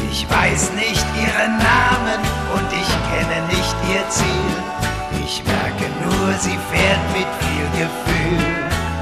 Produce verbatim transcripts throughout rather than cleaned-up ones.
Ich weiß nicht ihren Namen und ich kenne nicht ihr Ziel. Ich merke nur, sie fährt mit viel Gefühl.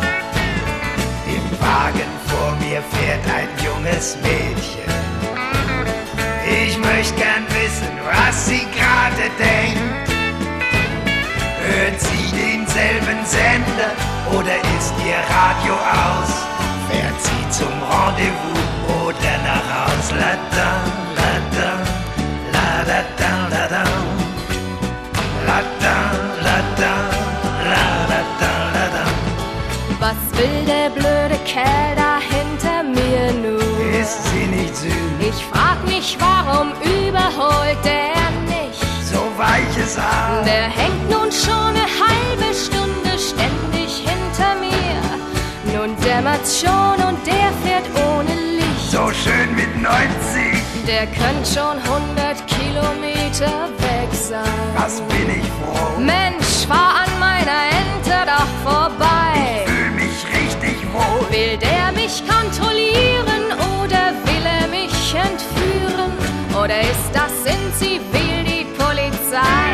Im Wagen vor mir fährt ein junges Mädchen. Ich möchte gern wissen, was sie gerade denkt. Hört sie denselben Sender oder ist ihr Radio aus? Fährt sie zum Rendezvous oder nach Haus? La da, la da, la da da, la da. La da, la da, la da da, la da. Was will der blöde Kerl da hinter mir nun? Ist sie nicht süß? Ich frag mich, warum überholt der nicht? So weiches Haar. Der hängt nun schon eine halbe Stunde ständig hinter mir. Nun dämmert's schon und der fährt ohne Licht. So schön mit neunzig. Der könnte schon hundert Kilometer weg sein. Was bin ich froh. Mensch, fahr an meiner Ente doch vorbei. Ich fühl mich richtig wohl. Will der mich kontrollieren oder will er mich entführen? Oder ist das in Zivil die Polizei?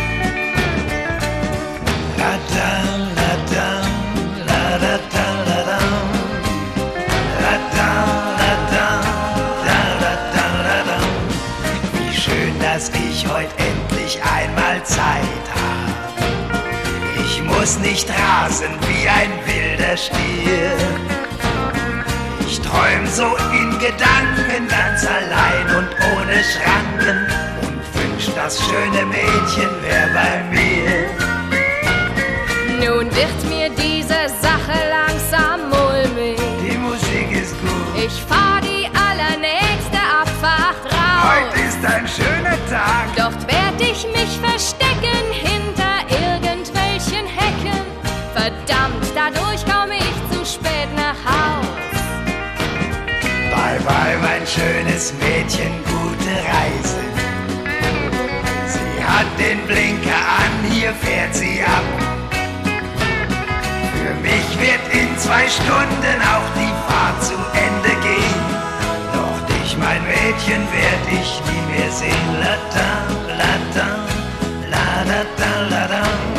La da, la da, la da da, la da. La da, la da, la da da, la da. Wie schön, dass ich heute endlich einmal Zeit hab. Ich muss nicht rasen wie ein wilder Stier. Ich träum so in Gedanken ganz allein und ohne Schranken und wünsch, das schöne Mädchen wär bei mir. Nun wird mir diese Sache langsam mulmig. Die Musik ist gut. Ich fahr die allernächste Abfahrt raus. Heute ist ein schöner Tag. Dort werd ich mich verstecken hinter irgendwelchen Hecken. Verdammt, dadurch komm ich zu spät nach Haus. Bye bye, mein schönes Mädchen, gute Reise. Sie hat den Blinker an, hier fährt sie ab. Für mich wird in zwei Stunden auch die Fahrt zu Ende gehen. Doch dich, mein Mädchen, werd ich nie mehr sehen. La da, la da, la da da, la da.